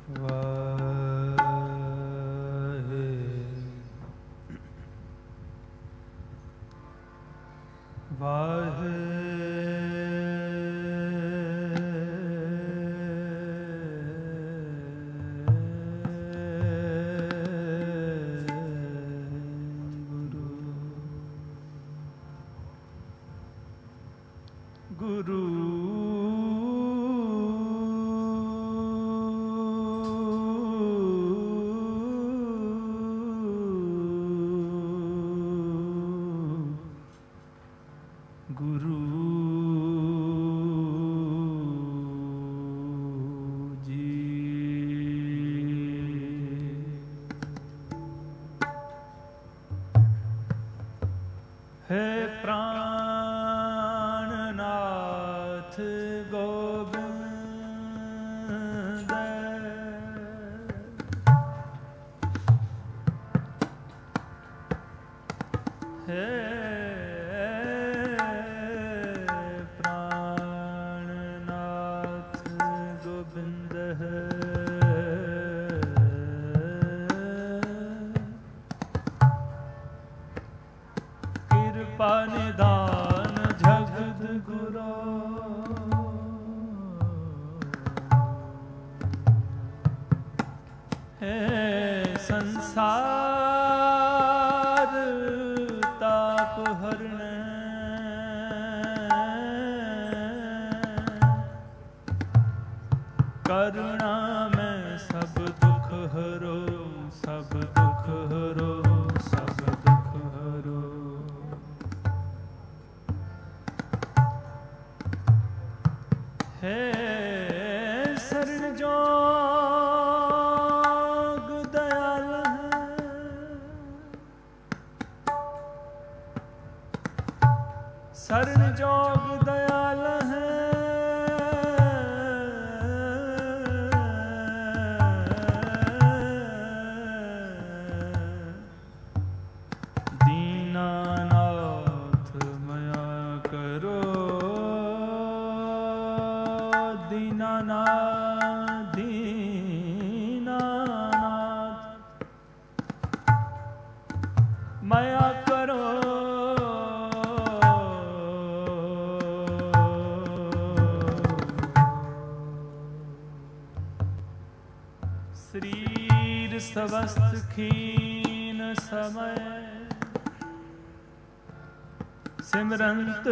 सिमरंत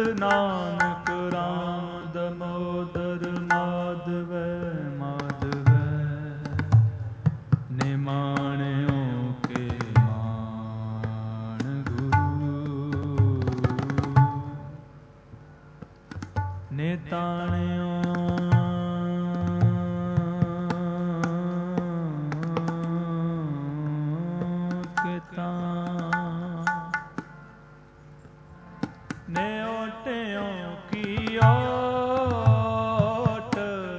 नानक राम दमोदर माधव माधव निमाणियों के मान गुरु नेताणियों के नेओटियों की ओट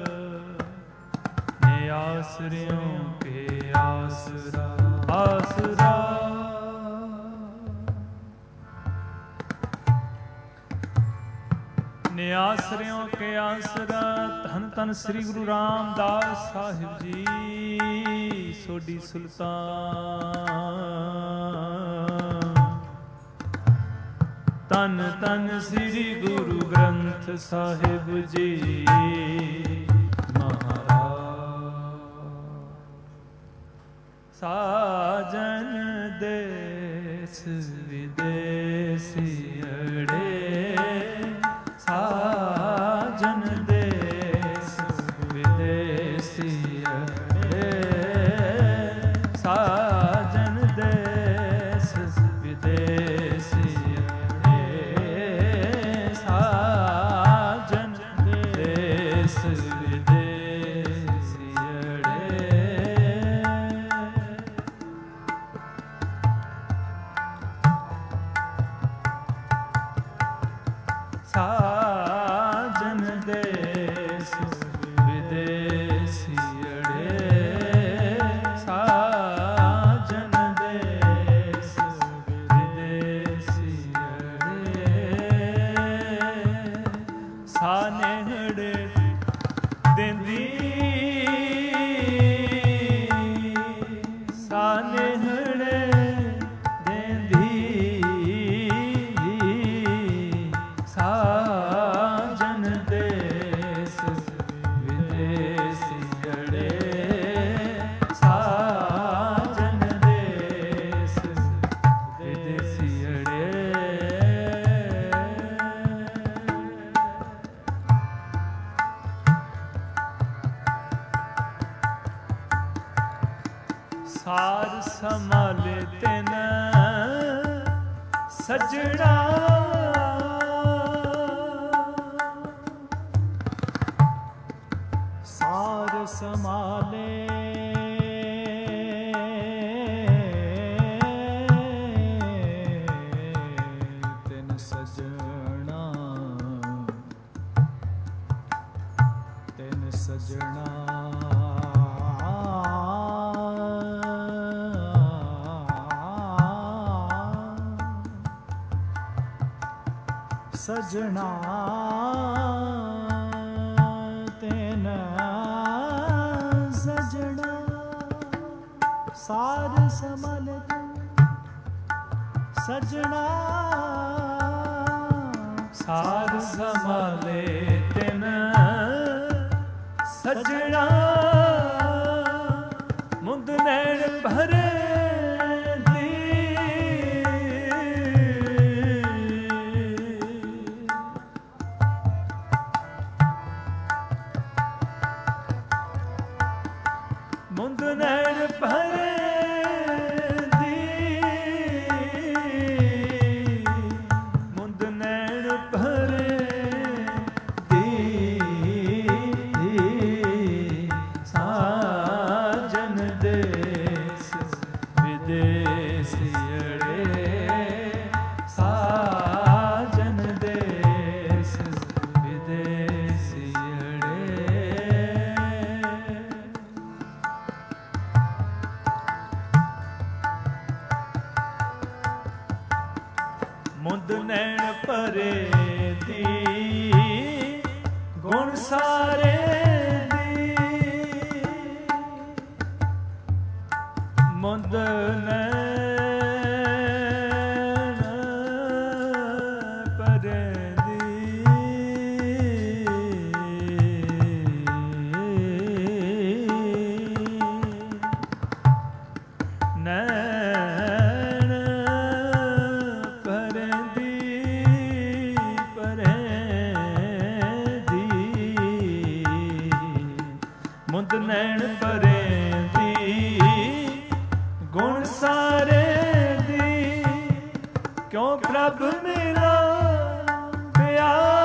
ने आसरियों के आसरा आसरा ने आसरियों के आसरा। धन धन श्री गुरु रामदास साहिब जी सोडी सुल्तान। तन तन श्री गुरु ग्रंथ साहिब जी महाराज। साजन देश विदेशी अड़े साजन देश विदेशी अड़े साजन देश विदेशी साजन देश विदेशी अड़े साजन देश विदेशी अड़े सानेहड़े देंदी ਸਾਰ ਸੰਭਾਲੇ ਤਿਨ ਸਜਣਾ ਸਾਰ ਸੰਭਾਲੇ ਤਿਨ ਸਜਣਾ ਤਿਨ ਸਜਣਾ ਸਜਣਾ ਤੈਨ ਸਜਣਾ ਸਾਰ ਸੰਭਾਲੇ ਸਜਣਾ ਸਾਰ ਸੰਭਾਲੇ ਤਿਨ ਸਜਣਾ ਮੁੰਦ ਨੈਣ ਭਰੇ ਮੁੰਦ ਨੈਣ ਭਰੇ ਦੀ ਮੁੰਦ ਨੈਣ ਭਰੇ ਦੀ ਸਾਜਨ ਦੇਸ ਵਿਦੇਸੀੜੇ ਸਾਜਨ ਦੇਸ ਵਿਦੇਸੀੜੇ ਮੁੰਦ ਨੈਣ ਭਰੇ ਦੀ ਗੁਣ ਸਾਰੇ ਦੀ ਮੁੰਦ ਨੈਣ ਭਰੇ ਦੀ ਨੈਣ ਭਰੇ ਦੀ ਭਰੇ ਦੀ ਮੁੰਦ ਨੈਣ ਭਰੇ ਦੀ ਗੁਣ ਸਾਰੇ ਦੀ ਕਿਉਂ ਪ੍ਰਭ ਮੇਰਾ ਪਿਆਰੇ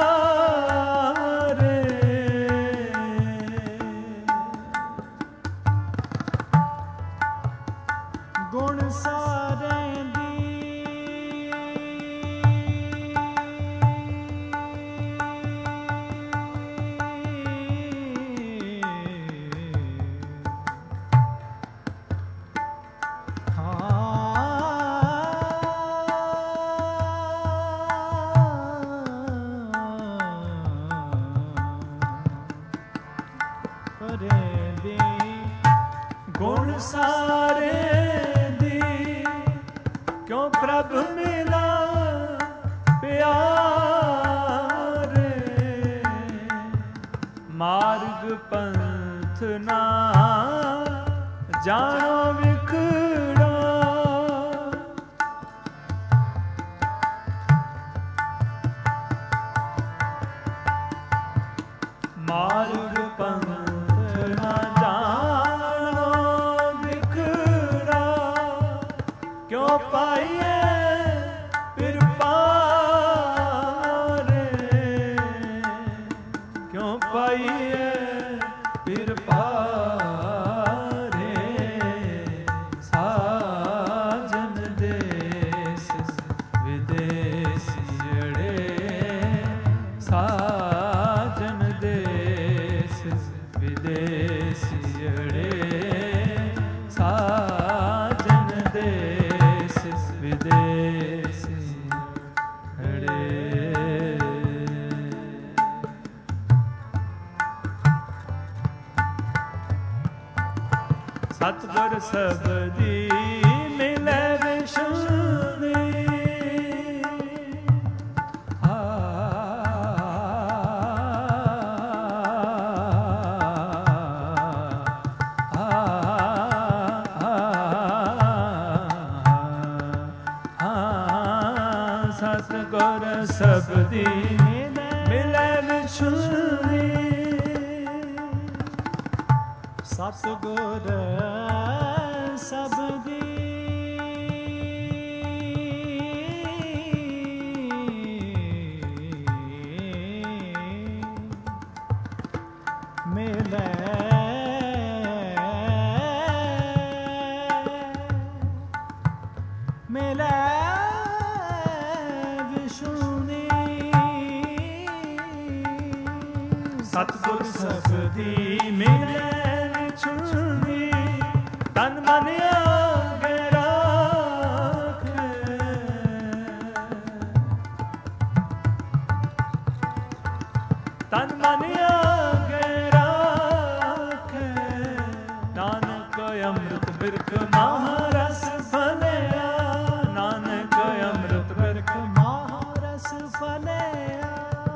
ਗੁਣ ਸਾਰੇ ਗੁਣ ਸਾਰੇ ਦੀ ਕਿਉਂ ਪ੍ਰਭ ਮਿਲਾ ਪਿਆਰੇ ਮਾਰਗ ਪੰਥ ਨਾ ਜਾਣੋ ਵਿਖੜਾ ਮਾਰਗ ਪੰਥ ਨਾ ਜਾਣੋ ਵਿਖੜਾ ਕਿਉਂ ਪਾਈਏ ਫਿਰ ਪਾਰੇ ਕਿਉਂ ਪਾਈਏ ਫਿਰ ਪਾਰੇ ਸਾਜਨ ਦੇਸ ਵਿਦੇਸੀੜੇ ਸਾਜਨ ਦੇਸ ਵਿਦੇਸੀੜੇ ਸਾਜਨ ਦੇਸ ਵਿਦੇਸੀੜੇ ਸਤਿਗੁਰ ਸਬਦੀ ਮਿਲੇ ਵਿਸ਼ੁਦੀ ਸਤਿਗੁਰ ਸਬਦੀ ਮਿਲੇ ਵਿਛੁਦੀ ਸਤਿਗੁਰ ਸਬਦੀ ਮਿਲੈ ਮਿਲੈ ਵਿਸ਼ੁਨੀ ਸਤਿਗੁਰ ਸਬਦੀ ਮਿਲੈ ਵਿਛੁਨੀ ਤਨ ਮਨ ਆਗੇ ਰਾਖੈ ਤਨ ਮਨ ਆਗੇ ਰਾਖੈ ਨਾਨਕ ਅੰਮ੍ਰਿਤ ਬਿਰਖ ਮਹਾਰਸ ਫਲਿਆ ਨਾਨਕ ਅੰਮ੍ਰਿਤ ਬਿਰਖ ਮਹਾਰਸ ਫਲਿਆ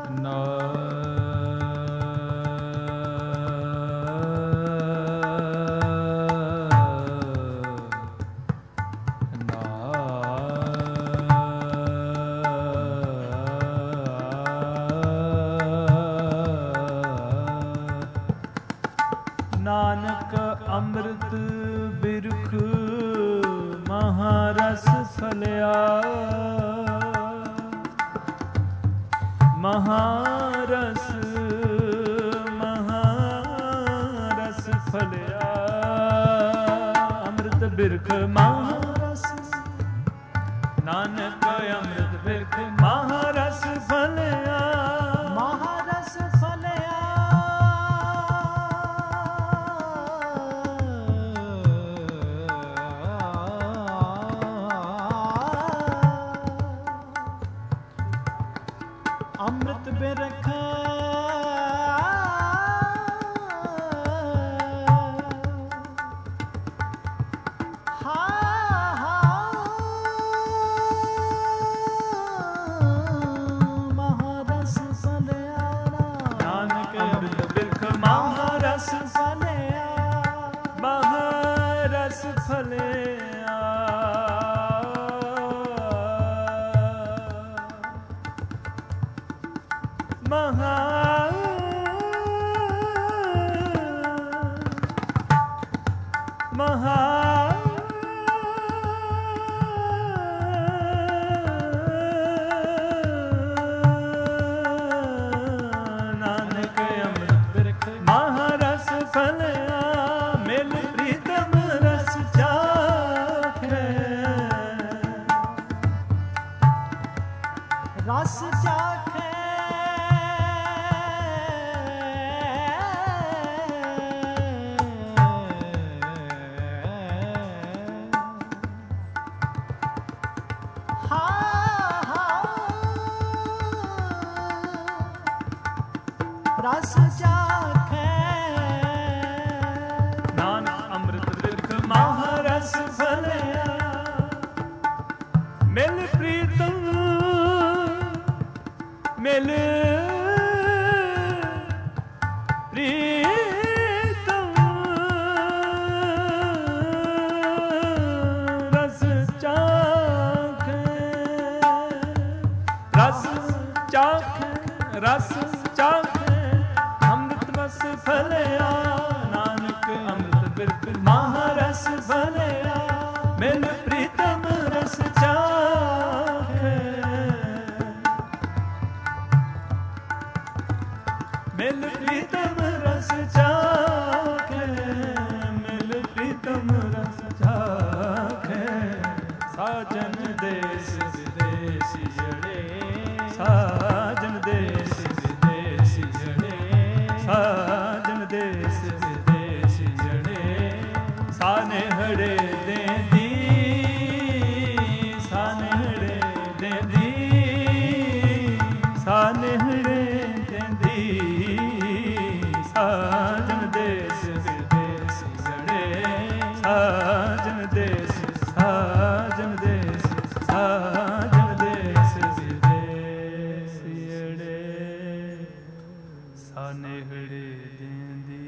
ਨਾਨਕ ਅੰਮ੍ਰਿਤ ਬਿਰਖ ਮਹਾਰਸ ਫਲਿਆ ਮਹਾਰਸ ਮਹਾਰਸ ਫਲਿਆ ਅੰਮ੍ਰਿਤ ਬਿਰਖ ਮਹਾਰਸ ਨਾਨਕ ਅੰਮ੍ਰਿਤ ਬਿਰਖ ਮਹਾਰਸ ਫਲਿਆ ਮਹਾਰਸ ਫਲਿਆ ਅੰਮ੍ਰਿਤ ਬਿਰਖ ਮਹਾਰਸ ਫਲਿਆ ਨਾਨਕ ਅੰਮ੍ਰਿਤ ਬਿਰਖ ਮਹਾਰਸ ਫਲਿਆ ਮਹਾਰਸ ਫਲਿਆ ਨਾਨਕ ਅੰਮ੍ਰਿਤ ਬਿਰਖ ਮਹਾਰਸ ਫਲਿਆ ਮਿਲ ਪ੍ਰੀਤਮ ਰਸ ਚਾਖੈ ਰਸ ਚਾਖੈ ਰਸ ਚਾਖੈ ਨਾਨਕ ਅੰਮ੍ਰਿਤ ਬਿਰਖ ਮਹਾਰਸ ਫਲਿਆ ਮਿਲ ਪ੍ਰੀਤਮ ਮਿਲ ਪ੍ਰੀਤਮ ਰਸ ਚਾਖੈ ਰਸ ਚਾਖੈ ਰਸ ਚਾਖੈ ਅੰਮ੍ਰਿਤ ਰਸ ਫਲਿਆ ਨਾਨਕ ਅੰਮ੍ਰਿਤ ਬਿਰਖ ਮਹਾਰਸ ਫਲਿਆ ਮਿਲ ਪ੍ਰੀਤਮ ਰਸ ਚਾਖੈ ਮਿਲ ਪ੍ਰੀਤਮ ਰਸ ਚਾਖੈ ਮਿਲ ਪ੍ਰੀਤਮ ਰਸ ਚਾਖੈ ਸਾਜਨ ਦੇਸ ਵਿਦੇਸ ਜੜੇ ਸਾਜਨ ਦੇਸ ਵਿਦੇਸ ਜੜੇ ਸਾਜਨ ਦੇਸ ਵਿਦੇਸ ਜੜੇ ਸਾਨੇਹੜੇ ਦੇਂਦੀ ਸਾਨੇਹੜੇ ਦੇਂਦੀ ਸਾਨੇਹੜੇ ਦੇਂਦੀ ਸਾਜਨ ਦੇਸ ਵਿਦੇਸ ਜੜੇ ਸਾਜਨ ਦੇਸ ਸਾਜਨ ਦੇਸ ਸਾਜਨ ਦੇਸ ਵਿਦੇਸ ਜੜੇ ਸਾਨੇਹੜੇ ਦੇਂਦੀ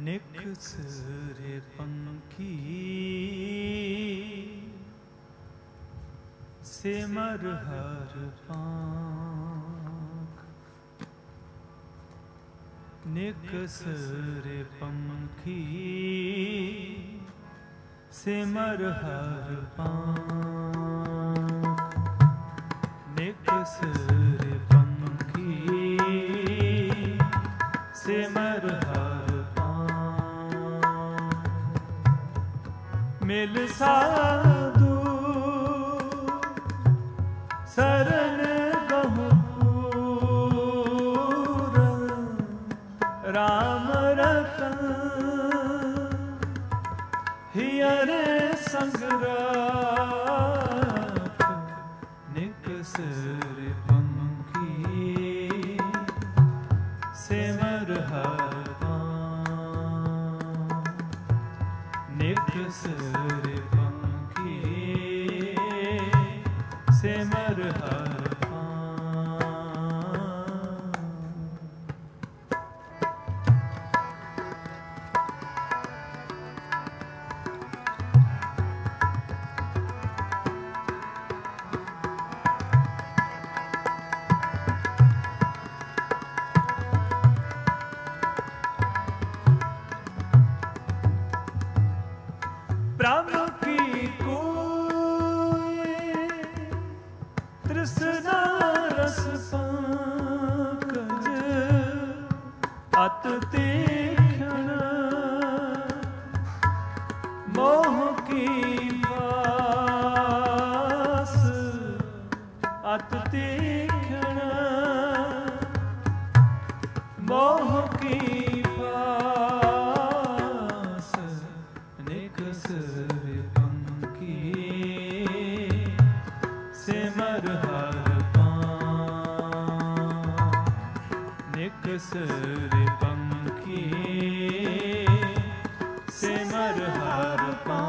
निकसरे पंखी सिमर हर पांख निकसरे पंखी सिमर हर पांख निकसरे पंखी सिमर हर मिल साधु शरण गहुर राम रतन हियर संग राख निकसर पंखी सिमर हर निकसर पंखी सिमर हर ब्रह्म की कोई तृष्णा रस पंकज अत तीक्ष्ण मोह की पास अत तीक्ष्ण मोह की निकसरे पंखी सिमर हर निकसरे पंखी सिमर हर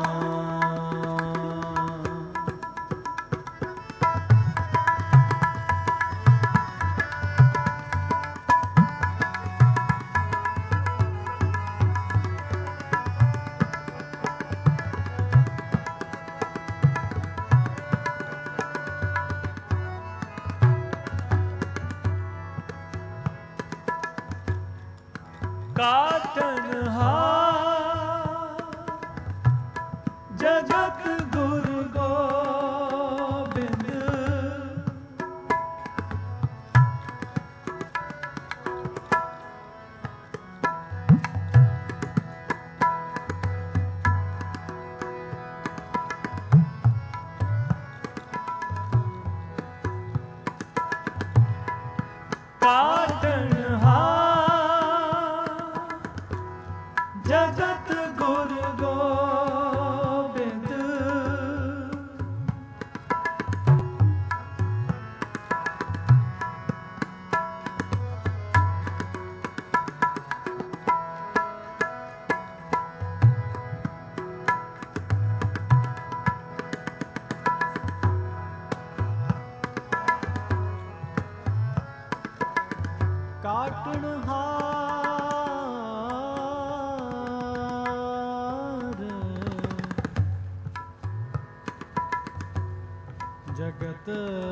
काटनहार जगत गुरु गोबिंद जगत गुरु गोबिंद काटनहार जगत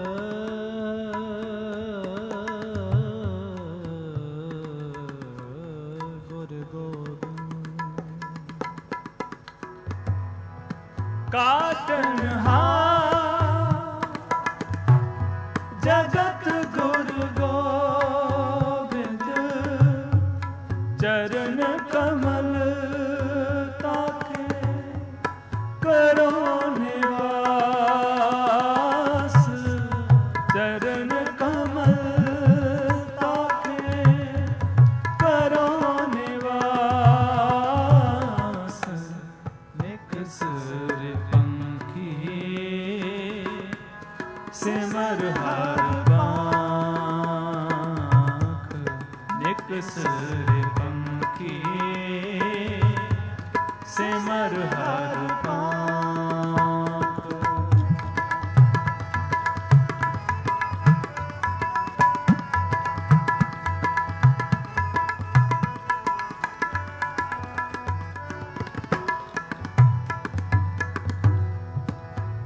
गुरु गोबिंद काटनहार जगत गुरु गोबिंद चरण कमल ताके करो निवास चरण कमल ताके करो निवास निकसर पंखी सिमर हर पांख निकसर पंखी सिमर हर पांख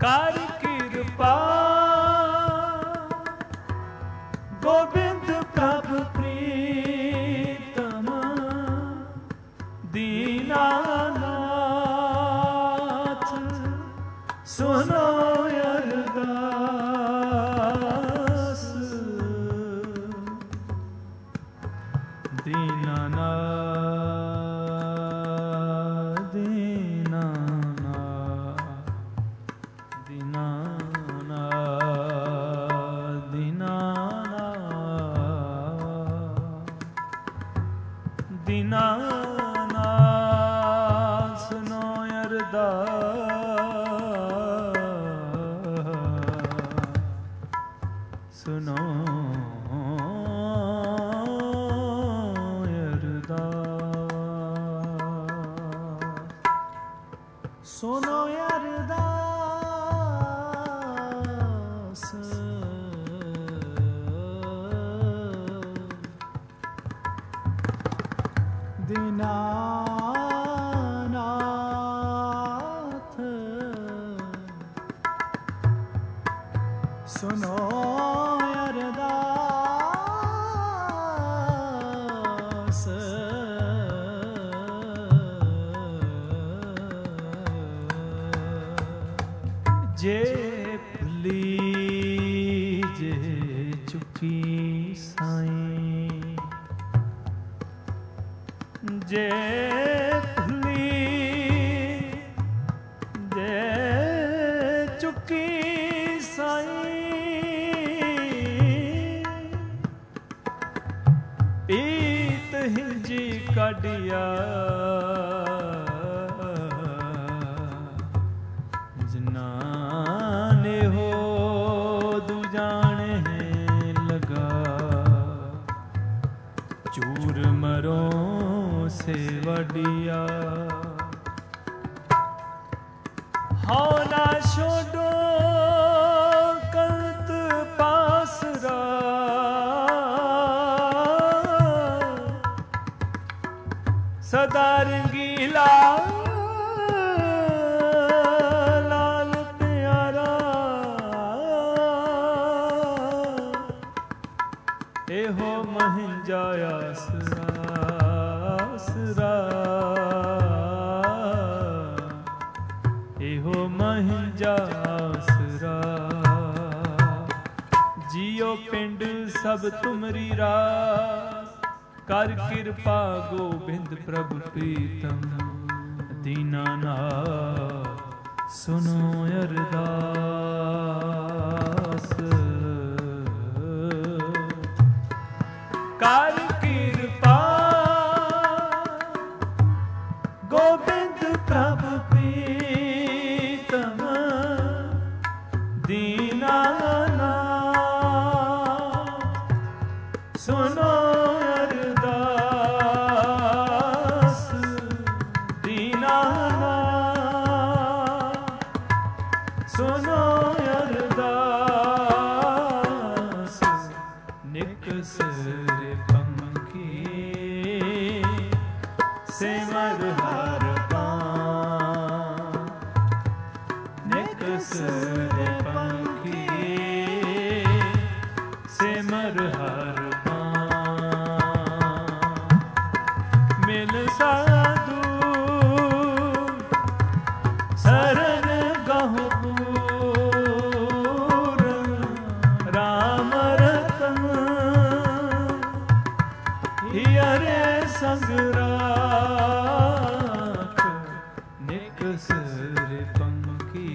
ਕਰ ਕਿਰਪਾ ਗੋਬਿੰਦ ਪ੍ਰਭ ਪ੍ਰੀਤਮ ਦੀਨਾਨਾਥ ਸੁਨੋ ਅਰਦਾਸ ਦੀਨਾਨਾਥ ਦੀਨਾਨਾਥ ਦੀਨਾਨਾਥ ਦੀਨਾਨਾਥ ਦੀਨਾਨਾਥ ਸੁਨੋ ਅਰਦਾਸ ਸੁਨੋ ਸੁਨੋ ਅਰਦਾਸ ਦੀਨਾਨਾਥ ਸੁਨੋ ਅਰਦਾਸ ਜੇ ਭੁੱਲੀ ਜੇ ਚੁੱਕੀ ਸਾਈਂ ਜੇ ਭੁੱਲੀ ਜੇ ਚੁੱਕੀ ਸਾਈਂ ਪੀਤ ਹਿੰਜੀ ਕੱਢਿਆ ਜਿਨਾਨੇ ਹੋ ਦੂਜਾਣੇ ਲਗਾ ਚੂਰ ਮਰੋਂ ਸੇ ਵਡਿਆ ਹਉ ਨਾ ਛੋਡੋ ਕੰਤ ਪਾਸਰਾ ਸਦਾ ਰੰਗੀਲਾ ਲਾਲ ਪਿਆਰਾ ਇਹੋ ਮਹਿੰਜਾ ਆਸਰਾ ਆਸਰਾ ਇਹੋ ਮਹਿੰਜਾ ਆਸਰਾ ਜੀਓ ਪਿੰਡ ਸਭ ਤੁਮਰੀ ਰਾਸ ਕਰ ਕਿਰਪਾ ਗੋਬਿੰਦ ਪ੍ਰਭ ਪ੍ਰੀਤਮ ਦੀਨਾਨਾਥ ਸੁਨੋ ਅਰਦਾਸ ਕਰ ਕਿਰਪਾ ਗੋਬਿੰਦ ਪ੍ਰਭ ਪ੍ਰੀਤਮ ਦੀਨਾਨਾਥ ਸੁਨੋ ਸੁਨੋ ਅਰਦਾਸ ਨਿਕਸਰ ਪੰਖੀ ਸਿਮਰ ਹਰ ਪਾਂ ਨਿਕਸਰ ਪੰਖੀ ਸਿਮਰ ਹਰ ਪਾਂ ਮਿਲ ਸਾਧੂ ਸਰਨ ਗਹੁ ਸੰਗ ਰਾਖ ਨਿਕਸਰ ਪੰਖੀ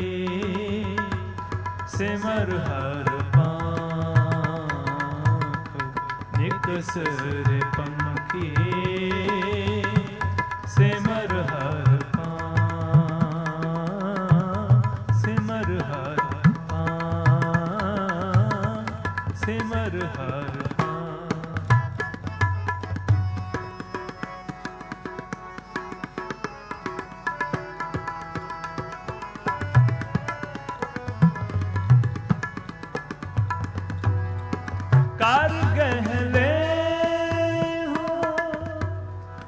ਸਿਮਰ ਹਰ ਪਾਖ ਨਿਕਸਰ ਪੰਖੀ ਸਿਮਰ ਹਰ ਪਾਖ ਸਿਮਰ ਹਰ ਪਾਖ ਸਿਮਰ ਹਰ ਕਰ ਗਹਿਲੇ ਹੋ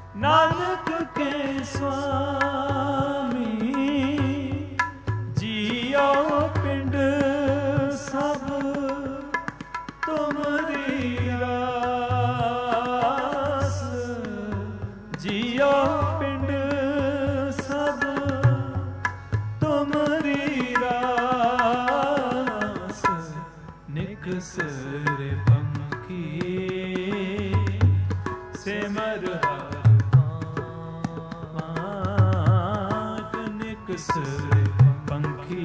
ਨਿਕਸਰੇ ਪੰਖੀ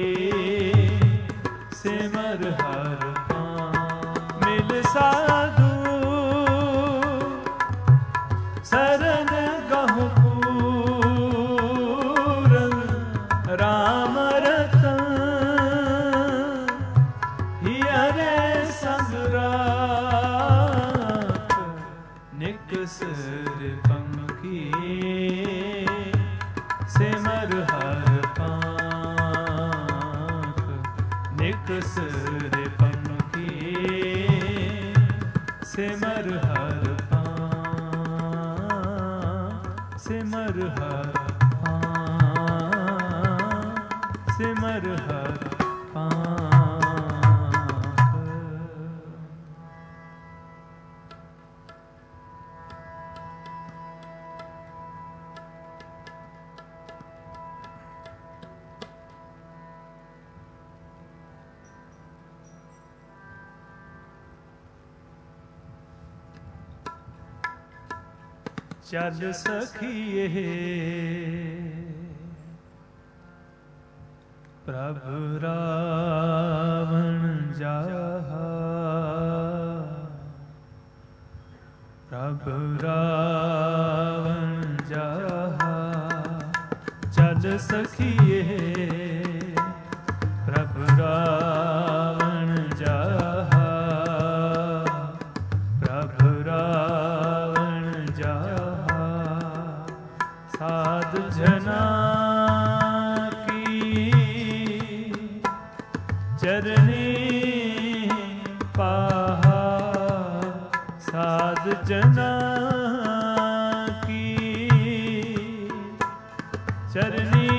ਸਿਮਰ ਹਰ ਪਾਂ। ਮਿਲ ਸਾਧੂ ਸਰਨ ਗਹੁ ਪੂਰਨ ਰਾਮ ਰਤਨ ਹਿਅਰੇ ਸੰਗ ਰਾਖ ਨਿਕਸਰੇ ਪੰਖੀ ਸਿਮਰ ਹਰ ਪਾਂਖ। ਨਿਕਸਰੇ ਪੰਖੀ ਸਿਮਰ ਹਰ ਪਾਂਖ। ਸਿਮਰ ਹਰ ਪਾਂਖ। ਸਿਮਰ ਹਰ ਪਾਂਖ। ਚੱਲ ਸਖੀਏ ਪ੍ਰਭ ਰਾਵਣ ਜਾਹਾ। ਪ੍ਰਭ ਰਾਵਣ ਜਾਹਾ। ਚੱਲ ਸਖੀਏ ਪ੍ਰਭ ਰਾਵਣ ਜਾਹਾ। ਪ੍ਰਭ ਰਾਵਣ ਜਾਹਾ। ਸਾਧ ਜਨਾ ਕੀ ਚਰਨੀ ਪਾਹਾ। ਸਾਧ ਜਨਾ ਕੀ ਚਰਨੀ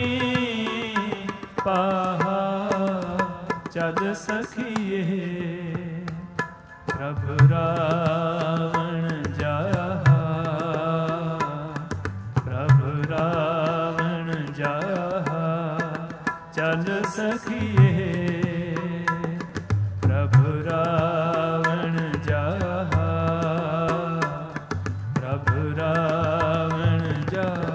ਪਾਹਾ। ਚੱਲ ਸਖੀਏ ਪ੍ਰਭ ਰਾਵਣ ਜਾਹਾ। ਪ੍ਰਭ ਰਾਵਣ ਜਾਹਾ। ਚੱਲ ਸਖੀਏ ਪ੍ਰਭ ਰਾਵਣ ਜਾਹਾ। ਪ੍ਰਭ ਰਾਵਣ ਜਾਹਾ।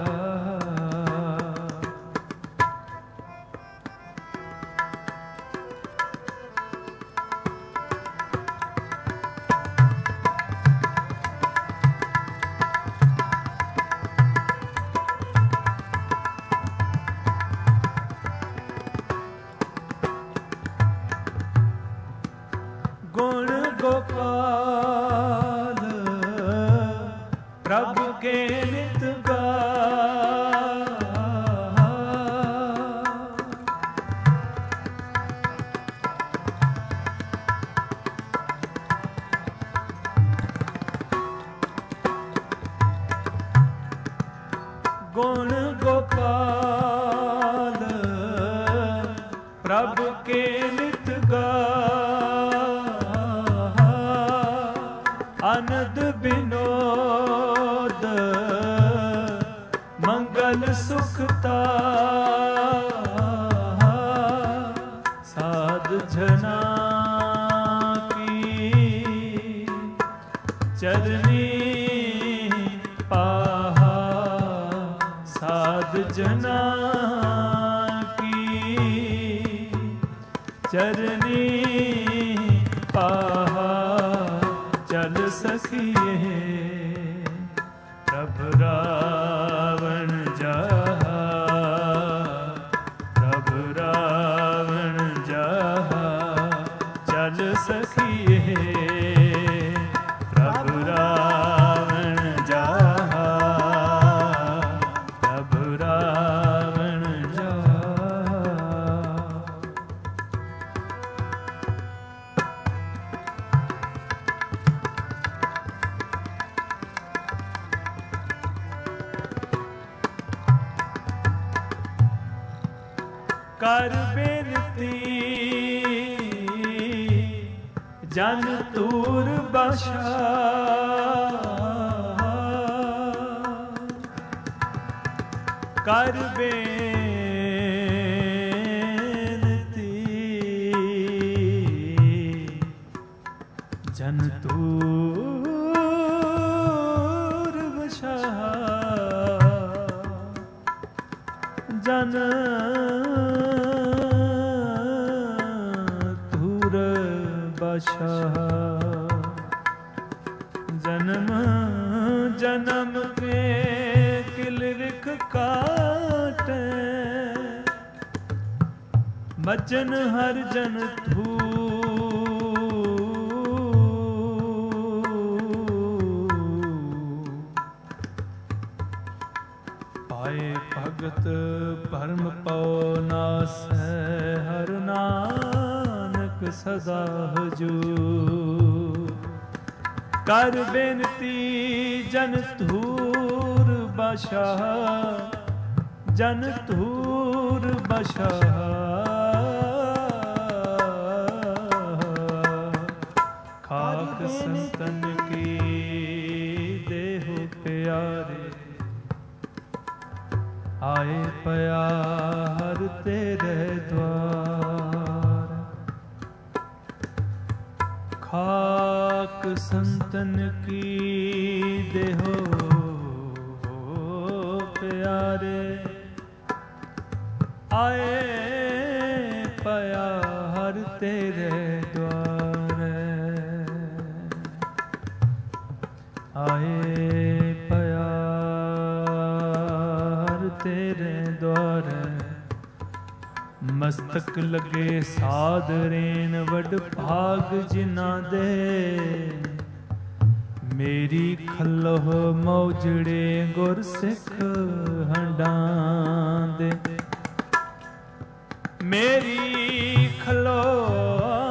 ਗੁਣ ਗੋਪਾਲ ਪ੍ਰਭ ਕੇ ਨਿਤ ਗਾਹਾ। ਗੁਣ ਗੋਪਾਲ ਪ੍ਰਭ ਕੇ ਨਿਤ ਗਾਹਾ। ਆਨੰਦ ਬਿਨੋਦ ਮੰਗਲ ਸੁਖਤਾ। ਸਾਧ ਜਨਾ ਕੀ ਚਰਨੀ ਪਾਹਾ। ਸਾਧ ਜਨਾ ਕੀ ਚਰਨੀ ਪਾਹਾ। ਚੱਲ ਸਖੀਏ ਪ੍ਰਭ ਰਾਵਣ ਜਾਹਾ। ਪ੍ਰਭ ਰਾਵਣ ਜਾਹਾ। ਚੱਲ ਸਖੀਏ ਪ੍ਰਭ ਰਾਵਣ ਜਾਹਾ। ਪ੍ਰਭ ਰਾਵਣ ਜਾਹਾ। ਕਰ ਬੇਨਤੀ ਜਨ ਤੂਰ ਬਖਸ਼ਾ। ਕਰ ਬੇਨਤੀ ਜਨ ਤੂਰ ਬਖਸ਼ਾ। ਜਨ ਧੂਰ ਬਸ਼ਾ ਜਨਮ ਜਨਮ ਕੇ ਕਿਲ ਰਿਖ ਕਾਟੇ ਮਜਨ ਹਰ ਜਨ ਧੂ ਪਾਏ ਭਗਤ ਭਰਮ ਪਉ ਨਾਸੈ ਹਰ ਨਾਨਕ ਸਦਾ ਹਜੂਰ ਕਰ ਬੇਨਤੀ ਜਨ ਧੂਰ ਬਸ਼ਾ ਜਨ ਧੂਰ ਬਸ਼ਾ ਖਾਕ ਸੰਤਨ ਕੀ ਦੇਹੁ ਪਿਆਰੇ ਆਏ ਪਿਆ ਹਰ ਤੇਰੇ ਦਵਾਰ ਖਾਕ ਸੰਤਨ ਕੀ ਦੇਹੋ ਪਿਆਰੇ ਆਏ ਪਿਆ ਹਰ ਤੇਰੇ ਦਵਾਰ ਆਏ ਪਿਆ ਤੇਰੇ ਦੁਆਰ ਮਸਤਕ ਲਗੇ ਸਾਧ ਰੇਨ ਵਡ ਭਾਗ ਜਿਨ੍ਹਾਂ ਦੇ ਮੇਰੀ ਖਲੋਹ ਮੌਜੜੇ ਗੁਰ ਸਿੱਖ ਹੰਡਾਂ ਦੇ ਮੇਰੀ ਖਲੋਹ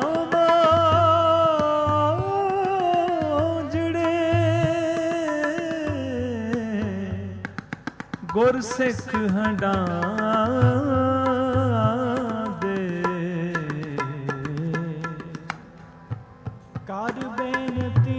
ਗੁਰ ਸਿੱਖ ਹੰਡਾਂ ਦੇ ਕਰ ਬੇਨਤੀ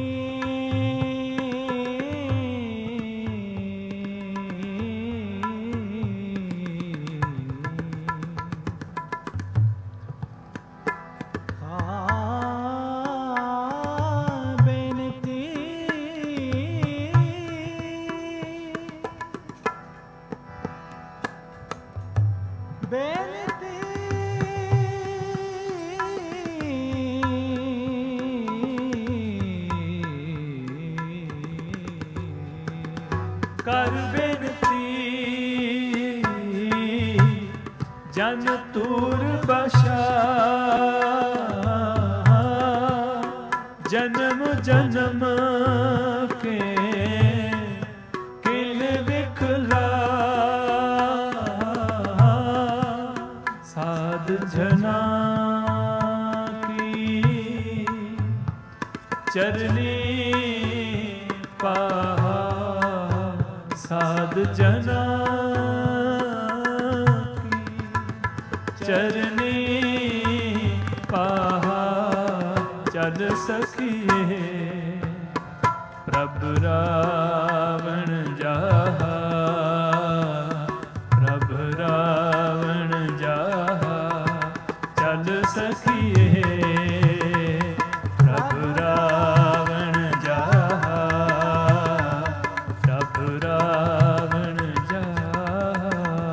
ਕਰ ਬੇਨਤੀ ਜਨ ਧੂਰ ਬਸ਼ਾ ਜਨਮ ਜਨਮ ਕੇ ਕਿਲ ਵਿਖਲਾ ਸਾਧ ਜਨਾ ਕੀ ਚਰਨੀ ਪਾ ਸਾਧ ਜਨਾ ਕੀ ਚਰਨੀ ਪਾਹਾ ਚਲ ਸਕੀਏ ਪ੍ਰਭ ਰਾਵਣ ਜਾਹਾ ਪ੍ਰਭ ਰਾਵਣ ਜਾਹਾ ਚਲ ਸਕੀਏ ਪ੍ਰਭ ਰਾਵਣ ਜਾਹਾ ਪ੍ਰਭ ਰਾਵਣ ਜਾਹਾ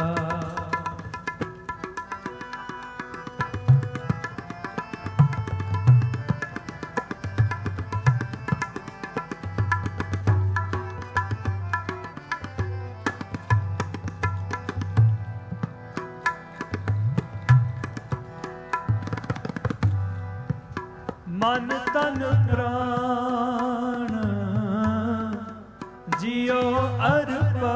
ਮਨ ਤਨ ਪ੍ਰਾਣ ਜਿਉ ਅਰਪਾ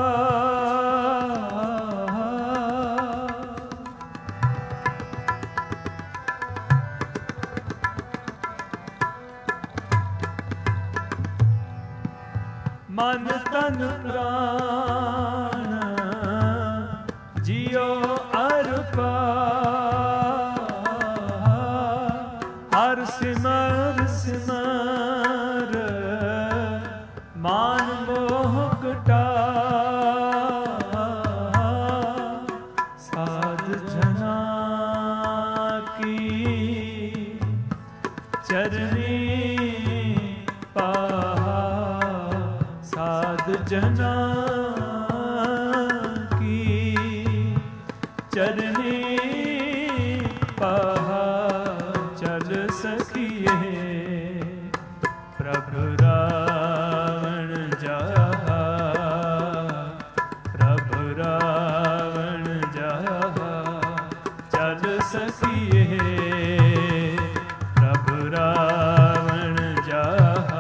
ਮਨ ਤਨ ਪ੍ਰਾਣ ਜਿਉ ਅਰਪਾ ਹਰ ਸਿਮਰ ਸਿਮਰ ਮਾਨ ਮੋਹ ਕਟਾ ਸਾਧ ਜਨਾ ਕੀ ਚਰਨੀ ਪਾਹਾ ਸਾਧ ਜਨਾ ਕੀ ਚਰਨੀ ਪਾਹਾ ਚਲ ਸਕੀਏ। ਪ੍ਰਭ ਰਾਵਣ ਜਾਹਾ, ਪ੍ਰਭ ਰਾਵਣ ਜਾਹਾ ਚਲ ਸਕੀਏ। ਪ੍ਰਭ ਰਾਵਣ ਜਾਹਾ,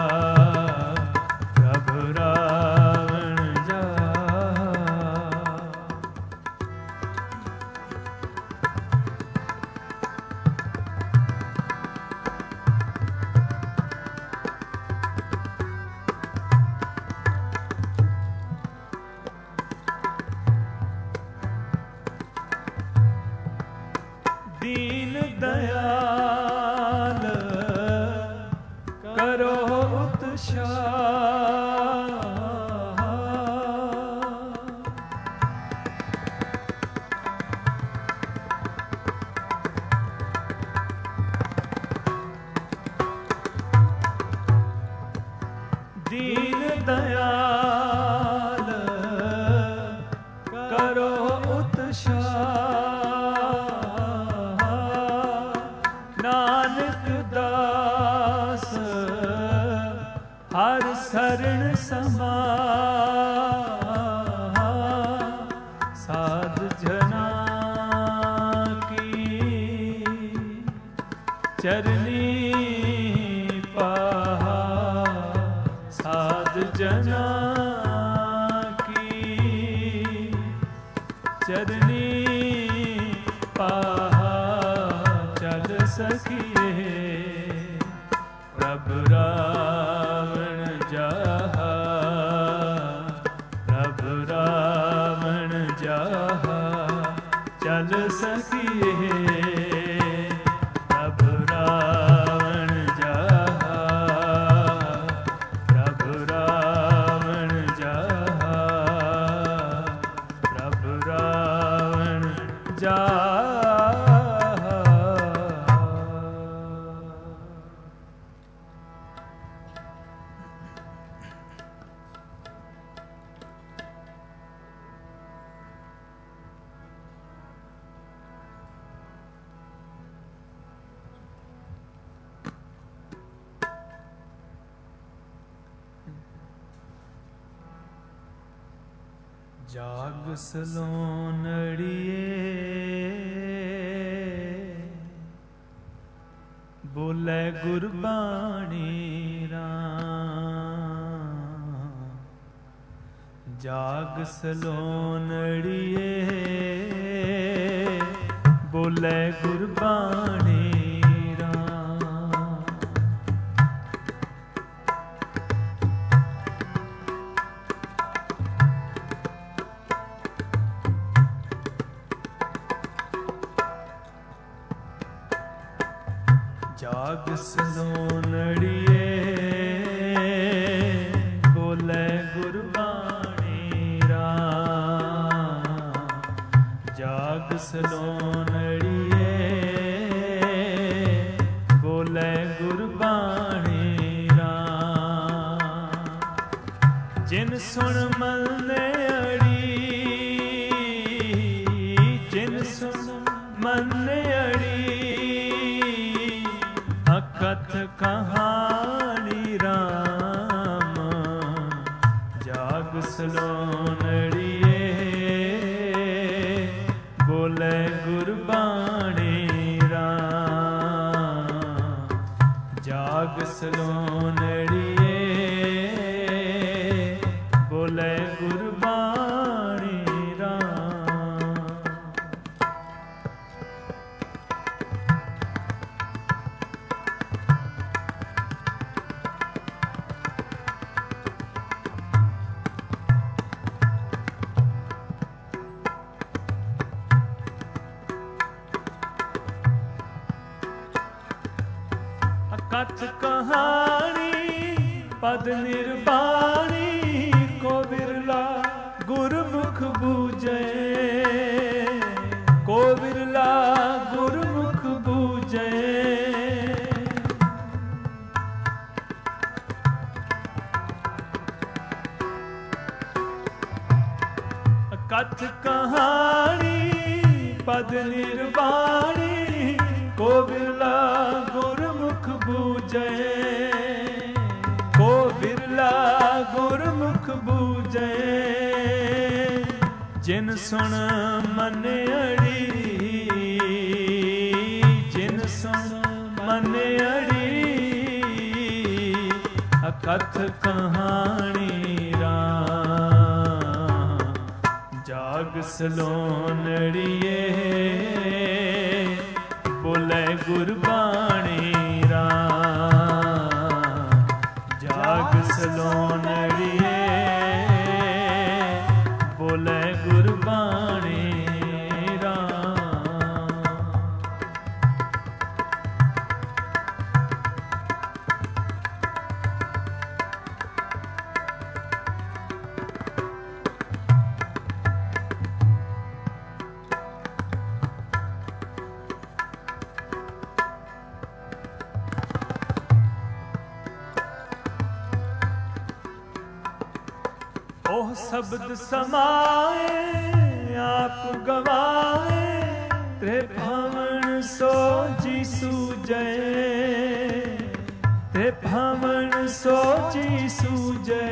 ਪ੍ਰਭ ਰਾਵਣ ਜਾਹਾ। ਦੀਨ ਦਇਆਲ ਕਰੋ ਉਤਸ਼ਾਹ। ਦੀਨ ਦਇਆਲ ਕਰੋ ਉਤਸ਼ਾਹ। ਨਾਨਕ ਦਾਸ ਹਰ ਸਰਣ ਸਮਾ। ਸਾਧ ਜਨਾ ਕੀ ਚਰਨੀ ਪਾਹਾ। ਸਾਧ ਜਨਾ ਕੀ ਚਰਨੀ ਪਾਹਾ ਚਲ ਸਕੀਏ। ਪ੍ਰਭ ਰਾਵਣ ਜਾਹਾ, ਪ੍ਰਭ ਰਾਵਣ ਜਾਹਾ ਚਲ ਸਕੀਏ। ਪ੍ਰਭ ਰਾਵਣ ਜਾਹਾ, ਪ੍ਰਭ ਰਾਵਣ ਜਾਹਾ, ਪ੍ਰਭ ਰਾਵਣ ਜਾਹਾ। ਜਾਗ ਸਲੋਨੜੀਏ ਬੋਲੇ ਗੁਰਬਾਣੀ ਰਾਮ। ਜਾਗ ਸਲੋਨੜੀਏ ਬੋਲੇ ਗੁਰਬਾਣੀ ਜਾਗ ਸਲੋਨੜੀਏ ਬੋਲੇ ਗੁਰਬਾਣੀ ਰਾਮ। ਜਾਗ ਸਲੋਨੜੀਏ ਬੋਲੇ ਗੁਰਬਾਣੀ ਰਾਮ। ਜਿਨ ਸੁਣ ਮੰਨੇ ਅੜੀ, ਜਿਨ ਸੁਣ ਮੰਨੇ ਅੜੀ ਕਥ ਕਹਾਣੀ ਰਾਮ। ਜਾਗ ਸਲੋਨੜੀਏ ਬੋਲੇ ਗੁਰਬਾਣੀ ਰਾਮ। ਜਾਗ ਸਲੋਨੜੀਏ ਬੋਲੇ ਗੁਰਬਾਣੀ ਰਾਮ। ਕਥ ਕਹਾਣੀ ਪਦ ਨਿਰਬਾਣੀ ਕੋ ਵਿਰਲਾ ਗੁਰਮੁਖ ਬੂਝੇ। ਕੋ ਵਿਰਲਾ ਗੁਰਮੁਖ ਬੂਝੇ। ਕਥ ਕਹਾਣੀ ਪਦ ਨਿਰਵਾਣੀ ਕੋ ਬਿਰਲਾ ਗੁਰਮੁਖ ਬੂਝੈ ਕੋ ਬਿਰਲਾ ਗੁਰਮੁਖ ਬੂਝੈ ਜਿਨ ਸੁਣ ਮਨ ਅੜੀ ਜਿਨ ਸੁਣ ਮਨ ਅੜੀ ਅਕਥ ਕਹਾਣੀ ਰਾਮ ਜਾਗ ਸਲੋਨੜੀਏ ਬੋਲੇ ਗੁਰਬਾਣੀ ਰਾਮ ਜਾਗ ਸਲੋਨੜੀਏ ਬੋਲੇ ਗੁਰਬਾਣੀ ਰਾਮ। ਉਹ ਸ਼ਬਦ ਸਮਾਏ ਆਪ ਗਵਾਏ ਤੇ ਭਾਵਨ ਸੋ ਜੀ ਸੂਜੈ ਤੇ ਭਾਵਨ ਸੋ ਜੀ ਸੂਜੈ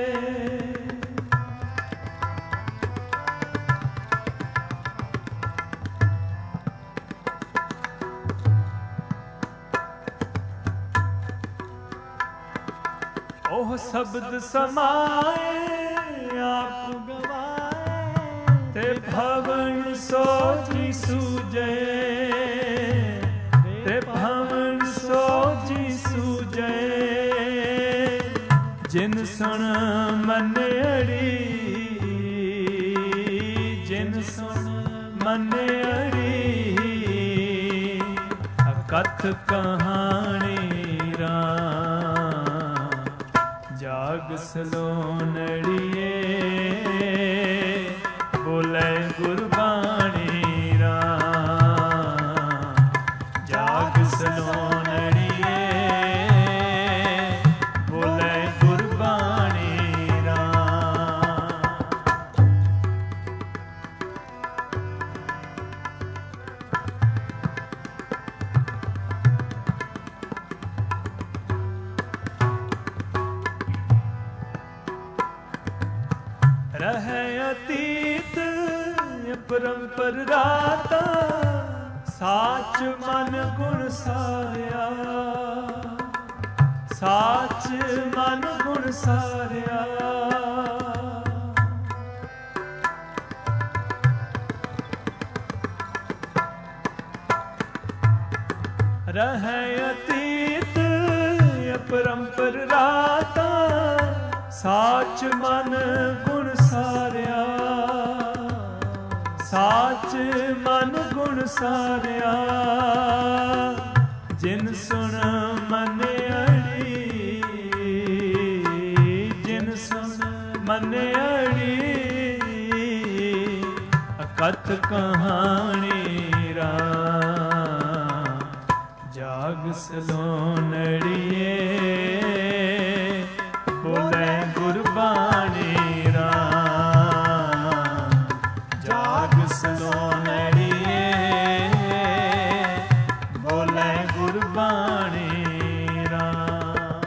ਉਹ ਸ਼ਬਦ ਸਮਾਏ ਆਪ ਗਵਾਏ ਤੇ ਭਵਨ ਸੋ ਜੀ ਸੂਜੈ ਤੇ ਭਵਨ ਸੋ ਜੀ ਸੂਜੈ ਜਿਨ ਸੁਣ ਮਨ ਅੜੀ ਜਿਨ ਸੁਣ ਮਨ ਅੜੀ ਅਕਥ ਕਹਾਣੀ ਰਾਮ ਜਾਗ ਸਲੋਨੜੀਏ ਬੋਲੇ ਗੁਰਬਾਣੀ ਰਾਮ ਜਾਗ ਸਲੋਨੜੀਏ ਬੋਲੇ ਗੁਰਬਾਣੀ ਰਾਮ। ਰਹਿ ਅਤੀਤ ਪਰੰਪਰ ਰਾਤਾ ਸਾਚ ਮਨ ਗੁਣ ਸਾਰਿਆ ਸਾਚ ਮਨ ਗੁਣ ਸਾਰਿਆ ਰਹਿ ਅਤੀਤ ਪਰੰਪਰ ਰਾਤਾ ਸਾਚ ਮਨ ਗੁਣ ਸਾਰਿਆ ਸਾਚ ਮਨ ਗੁਣ ਸਾਰਿਆ ਜਿਨ ਸੁਣ ਮਨ ਅੜੀ ਜਿਨ ਸੁਣ ਮਨ ਅੜੀ ਅਕਥ ਕਹਾਣੀ ਰਾਮ ਜਾਗ ਸਲੋਨੜੀਏ ਬੋਲੇ ਗੁਰਬਾਣੀ ਰਾਮ ਜਾਗ ਸਲੋਨੜੀਏ ਬੋਲੇ ਗੁਰਬਾਣੀ ਰਾਮ।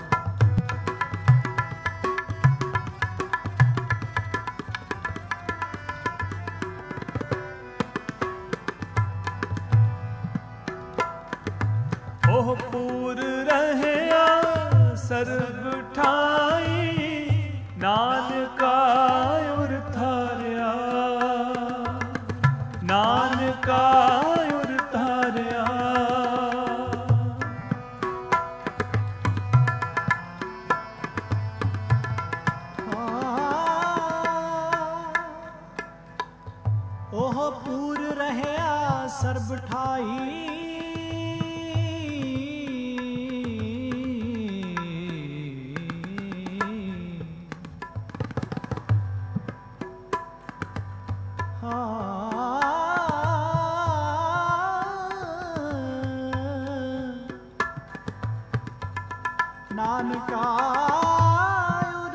ਉਹ ਪੂਰ ਰਹਿਆ ਸਰਬ ਠਾਈ ਨਾਨਕਾ ਉਰ ਥਾਰਿਆ ਨਾਨਕਾ ਉਰ ਥਾਰਿਆ ਉਹ ਪੂਰ ਰਹਿਆ ਸਰਬ ਠਾਈ ਨਾਨਕਾ ਉਰ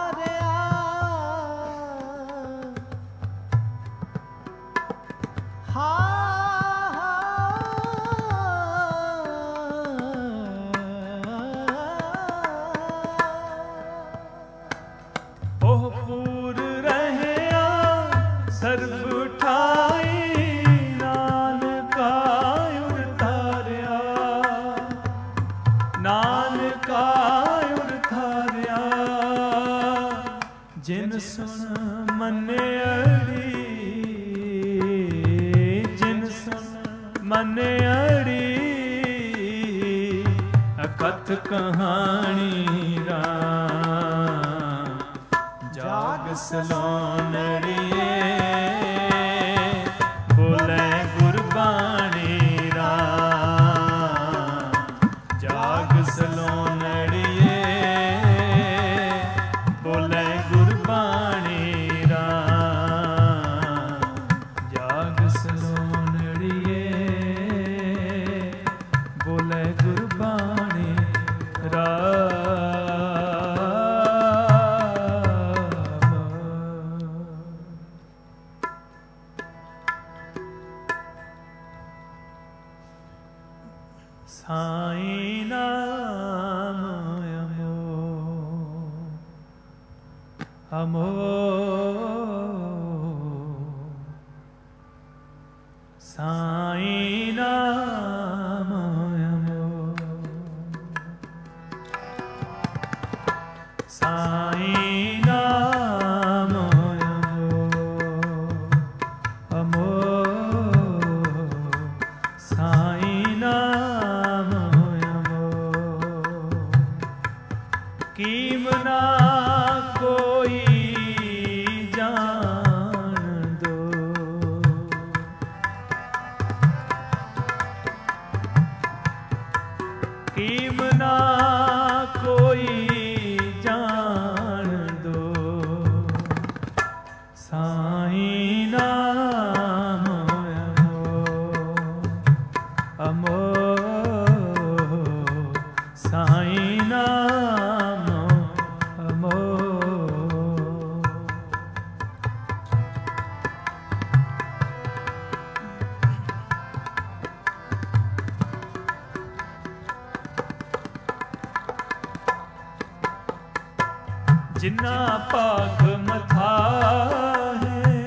ਧਾਰਿਆ ਉਹ ਪੂਰ ਰਹਿਆ ਸਰਬ ਠਾਈ, ਨਾਨਕਾ ਉਰ ਧਾਰਿਆ, ਨਾਨਕਾ ਉਰ ਧਾਰਿਆ। ਜਿਨ ਸੁਣ ਮੰਨਿਆੜੀ, ਜਿਨ ਸੁਣ ਮੰਨਿਆੜੀ, ਅਕਥ ਕਹਾਣੀ ਰਾਮ ਜਾਗ ਸਲੋਨੜੀਏ, ਬੋਲੇ ਗੁਰਬਾਣੀ ਰਾਮ ਜਾਗ ਸਲੋਨੜੀਏ, ਬੋਲੇ ਗੁਰਬਾਣੀ ਰਾਮ ਜਾਗ ਸਲੋਨੜੀਏ, ਬੋਲੇ ਗੁਰਬਾਣੀ ਰਾਮ। ਸਾਈਂ ਨਾਮ ਅਮੋ ਸਾਈਂ ਨਾਮ ਅਮੋ, ਸਾਈਂ ਨਾਮ ਅਮੋ, ਸਾਈਂ ਨਾਮ ਕੀਮ ਨਾ ਕੋਈ ਜਾਣ ਦੋ, ਕੀਮ ਨਾ ਕੋਈ ਜਾਣ ਦੋ, ਸਾਈਂ ਨਾਮ ਅਮੋ, ਸਾਈਂ ਨਾਮ ਅਮੋ। ਜਿਨਾ ਭਾਗ ਮਥਾ ਹੈ,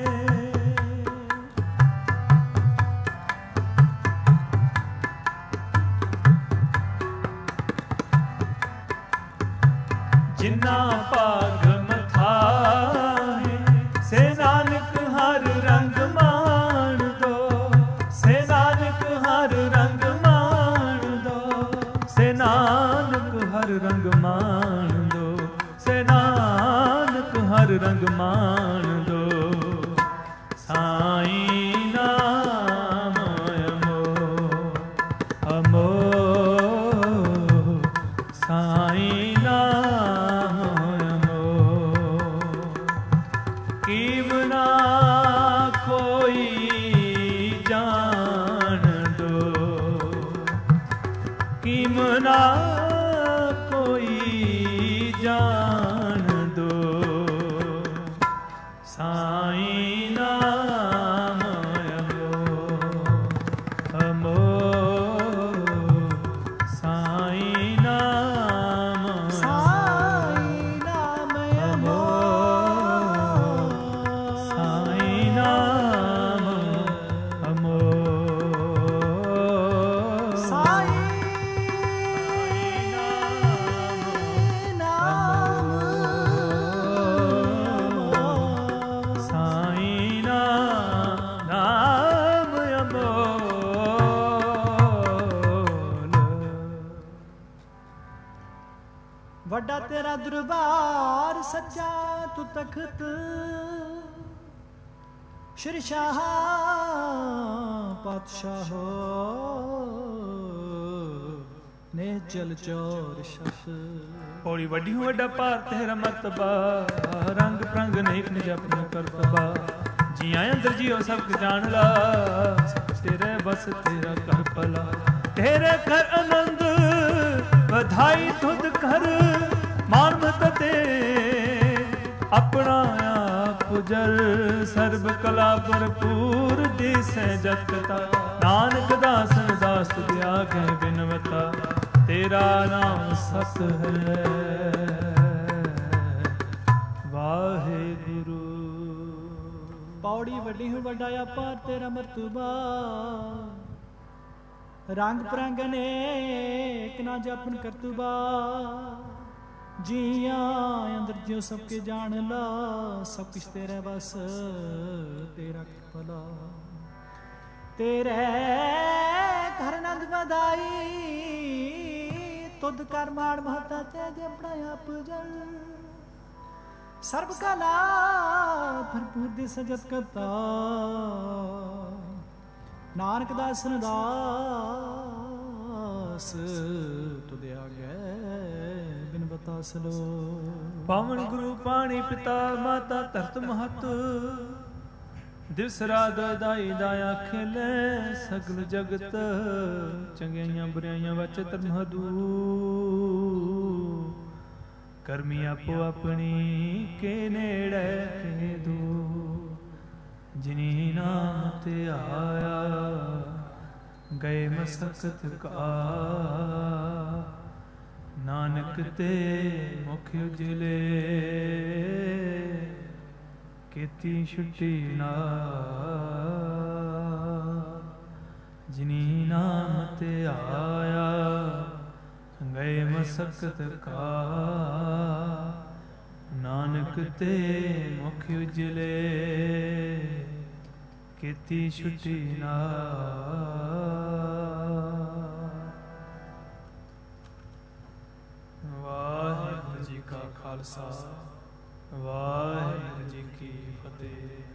ਜਿਨਾ ਭਾਗ ਮਥਾ ਹੈ, ਸੇ ਨਾਨਕ ਹਰ ਰੰਗ ਮਾਣ ਦੋ, ਸੇ ਨਾਨਕ ਹਰ ਰੰਗ ਮਾਣ ਦੋ, ਸੇ ਨਾਨਕ ਹਰ ਰੰਗ ਮਾਣ ਦੋ, ਸੇ ਨਾਨਕ ਹਰ ਰੰਗ ਮਾਣ ਦੋ, ਸਾਈਂ ਨਾਮ ਅਮੋ, ਸਾਈਂ ਨਾਮ ਅਮੋ। ਕੀਮ ਨਾ ਕੋਈ ਜਾਣ ਦੋ, ਕੀਮ ਨਾ ਕੋਈ ਜਾਣ ਦੋ, ਸਾਈਂ ਨਾਮ ਅਮੋ, ਸਾਈਂ ਨਾਮ ਅਮੋ, ਸਾਈਂ ਨਾਮ ਅਮੋ, ਵੱਡਾ ਤੇਰਾ ਦਰਬਾਰ ਸੱਚਾ ਤੂੰ ਤਖਤ, ਸ਼੍ਰੀ ਸ਼ਾਹ ਪਾਤਸ਼ਾਹੋ ਨੇ ਚਲ ਚੋਰ ਸ਼ਸ। ਪੌੜੀ ਵੱਡੀ ਹੋ ਵੱਡਾ ਭਾਰ ਤੇਰਾ ਮਰਤਬਾ, ਰੰਗ ਪ੍ਰੰਗ ਨੇਕ ਨਿਜਪਨ ਕਰਤਬਾ। ਜੀ ਆਇ ਅੰਦਰ ਜੀਓ ਸਭ ਜਾਣ ਲਾ, ਤੇਰੇ ਬਸ ਤੇਰਾ ਕਰ ਭਲਾ। ਤੇਰੇ ਘਰ ਆਨੰਦ ਵਧਾਈ ਤੁਧ ਕਰ, ਮਾਨਵਤ ਤੇ ਆਪਣਾ ਆਪ ਪੁਜਲ ਸਰਬ ਕਲਾ ਭਰਪੂਰ ਦਿਸੈ ਜਤ ਕਤਾ ਨਾਨਕ ਦਾਸਨ ਦਾਸ ਤੁਧਿਆ ਕਹਿ ਬਿਨਵਤਾ ਤੇਰਾ ਨਾਮ ਸਤ ਹੈ ਵਾਹਿਗੁਰੂ। ਪੌੜੀ ਵੱਡੀ ਹੂੰ ਵੱਡਾ ਅਪਾਰ ਤੇਰਾ ਮਰਤਬਾ ਰੰਗ ਪ੍ਰੰਗ ਅਨੇਕ ਨਾ ਜਪਨ ਕਰਤੂਬਾ ਜੀਆਂ ਅੰਦਰ ਜਿਉ ਸਭ ਕੇ ਜਾਣ ਲਾ ਸਭ ਕੁਛ ਤੇਰੇ ਬਸ ਤੇਰਾ ਭਲਾ ਤੇਰੇ ਘਰ ਆਨੰਦ ਵਧਾਈ ਤੁਧ ਕਰ ਮਾਣ ਮਹਤਾ ਤੇ ਜੇ ਆਪਣਾ ਆਪ ਜਲ ਸਰਬ ਕਲਾ ਭਰਪੂਰ ਦੇ ਸਜਤ ਕਰਤਾ ਨਾਨਕ ਦਾਸਨ ਦਾਸ ਤੁਧ ਆਗੇ ਬਿਨ ਬਤਾ ਸਲੋ। ਪਾਵਨ ਗੁਰੂ ਪਾਣੀ ਪਿਤਾ ਮਾਤਾ ਧਰਤ ਮਹਤ ਦਿਵਸ ਰਾਤ ਦਾਈ ਦਾਇਆ ਖੇਲੇ ਸਗਲ ਜਗਤ ਚੰਗਿਆਈਆਂ ਬੁਰਾਈਆਂ ਵਚ ਧਰਮਹਦੂ ਕਰਮੀ ਆਪੋ ਆਪਣੀ ਕੇ ਨੇੜੇ ਕੇ ਦੂ ਜਿਨੀ ਨਾਮ ਤੇ ਆਇਆ ਗਏ ਮਸਕਤ ਕਾ ਨਾਨਕ ਤੇ ਮੁਖ ਉਜਲੇ ਕੀਤੀ ਛੁੱਟੀ ਨਾ ਜਿਨੀ ਨਾਮ ਤੇ ਆਇਆ ਗਏ ਮਸਕਤ ਕਾ ਨਾਨਕ ਤੇ ਮੁਖ ਉਜਲੇ ਕੀਤੀ ਛੁੱਟੀ ਨਾ। ਵਾਹਿਗੁਰੂ ਜੀ ਕਾ ਖਾਲਸਾ ਵਾਹਿਗੁਰੂ ਜੀ ਕੀ ਫਤਿਹ।